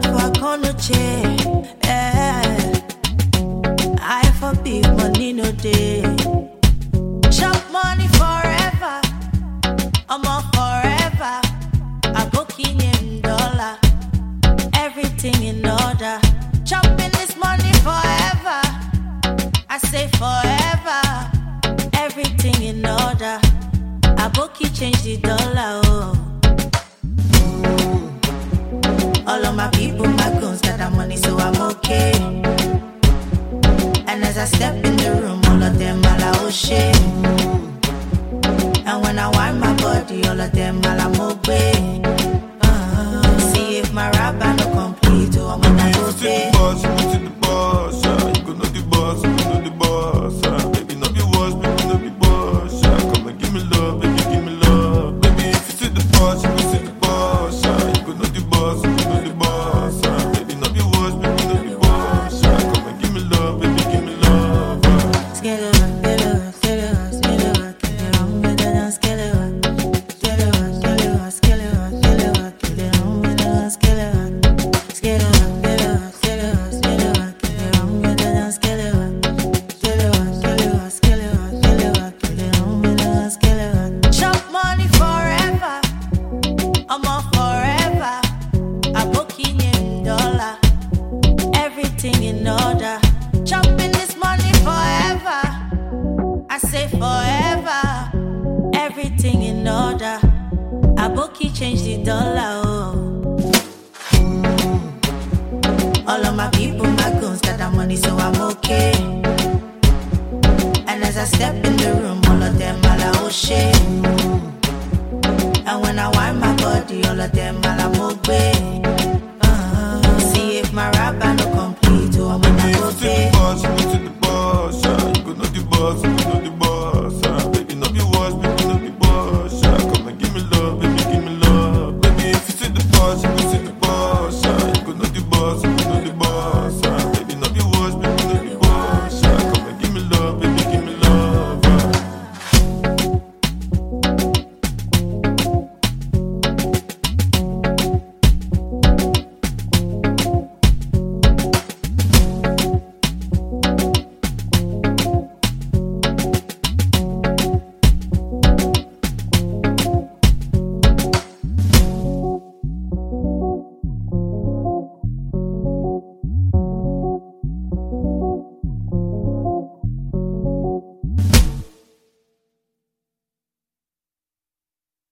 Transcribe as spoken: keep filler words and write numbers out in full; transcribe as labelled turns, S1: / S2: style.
S1: for Konoche. Yeah. I for big money no day. Chop money forever. I'm on forever. I go king in dollar. Everything in order. Chopping this money forever. I say forever. Everything in order. I book you change the dollar. Oh. All of my people, my guns got that money, so I'm okay. And as I step in the room, all of them all are oh shit. And when I wind my body, all of them all I'm okay. Uh, see if my rap band no complete, oh I'm gonna go pay.
S2: You to the boss, yeah. You go know the boss, you go know the boss, yeah. Baby, not be boss, baby, not be boss, yeah. Come and give me love, baby, give me love. Baby, if you see the boss, you go see the boss, yeah. You go know the boss, you go know the boss, yeah. Baby, not be boss, baby, not be boss, yeah. Come and give me love, baby, give me love, yeah.
S1: Scale it up, scale it up, scale it up, scale it up, kill it on with it, scale it up. Scale it up, scale it up, scale it up, scale it up, kill it on with it, scale it up. Scale it up, scale it up, scale it up, scale it up, kill it on with it, scale it up. Scale it up, scale it up, scale it up, scale it up, kill it on with it, scale it up. Chop money forever, I'm on forever. I book in in dollar, everything in order. Chopping this money forever, I say forever. Everything in order. I book you change the dollar. Oh. All of my people, my guns got that money, so I'm okay. And as I step in the room, all of them all are oh shit. And when I wind my body, all of them all I'm okay.